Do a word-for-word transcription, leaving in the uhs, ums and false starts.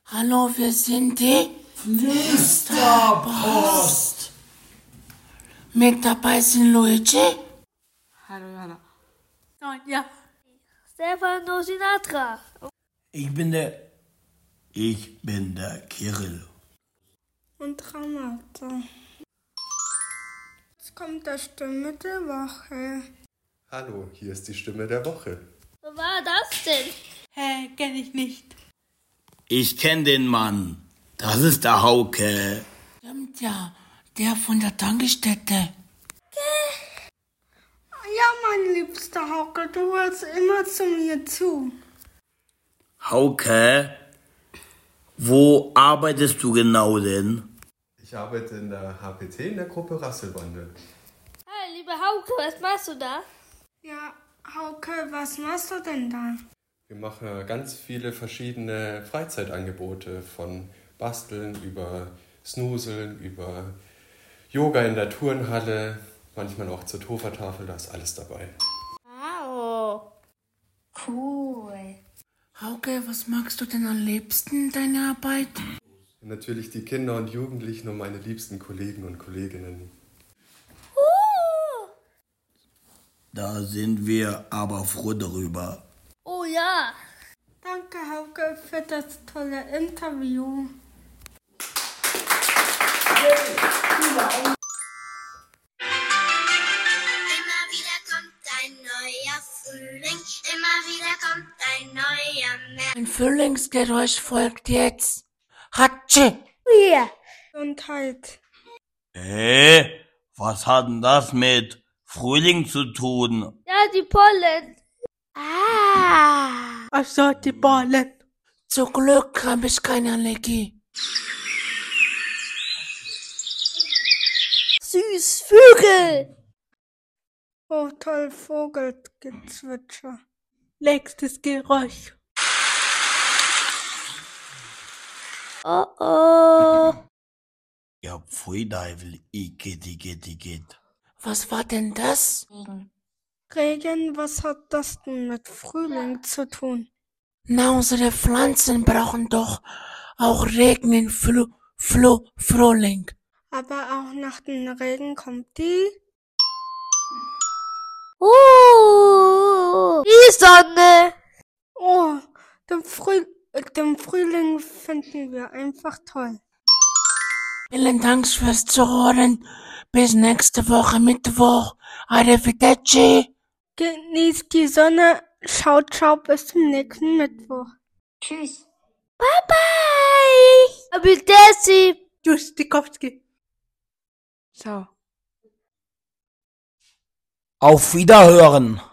Hallo, wir sind die Flüsterpost. Mit dabei sind Luigi. Hallo Jana. Sonja. Stefano Sinatra. Ich bin der... Ich bin der Kirill. Und Ramata. Jetzt kommt der Stimme der Woche. Hallo, hier ist die Stimme der Woche. Wer war das denn? Hä, kenn ich nicht. Ich kenn den Mann. Das ist der Hauke. Stimmt ja, der von der Tankstätte. Ja, mein liebster Hauke, du hörst immer zu mir zu. Hauke, wo arbeitest du genau denn? Ich arbeite in der H P T in der Gruppe Rasselbande. Hi, liebe Hauke, was machst du da? Ja, Hauke, was machst du denn da? Wir machen ganz viele verschiedene Freizeitangebote, von Basteln über Snuseln, über Yoga in der Turnhalle, manchmal auch zur Tovertafel, da ist alles dabei. Wow. Cool. Hauke, was magst du denn am liebsten in deiner Arbeit? Und natürlich die Kinder und Jugendlichen und meine liebsten Kollegen und Kolleginnen. Da sind wir aber froh darüber. Oh ja. Danke, Hauke, für das tolle Interview. Immer wieder kommt ein neuer Frühling, immer wieder kommt ein neuer März. Ein Frühlingsgeräusch folgt jetzt. Hatschi! Ja. Gesundheit. Hä? Was hat denn das mit Frühling zu tun? Ja, die Pollen. Ah. Ach so, die Ballen. Zum Glück habe ich keine Allergie. Süß, Vögel. Oh, toll, Vogelgezwitscher. Nächstes Geräusch. Oh oh. Ja, pfui Deibel, igitt, igitt, igitt. Was war denn das? Regen, was hat das denn mit Frühling zu tun? Na, unsere Pflanzen brauchen doch auch Regen in Flu, Flu, Frühling. Aber auch nach dem Regen kommt die... Uh, die Sonne. Oh, den, Früh den Frühling finden wir einfach toll. Vielen Dank fürs Zuhören. Bis nächste Woche Mittwoch. Arrivederci. Genießt die Sonne. Ciao, ciao, bis zum nächsten Mittwoch. Tschüss. Bye bye. Arrivederci. Tschüss, Dikowski. Ciao. Auf Wiederhören!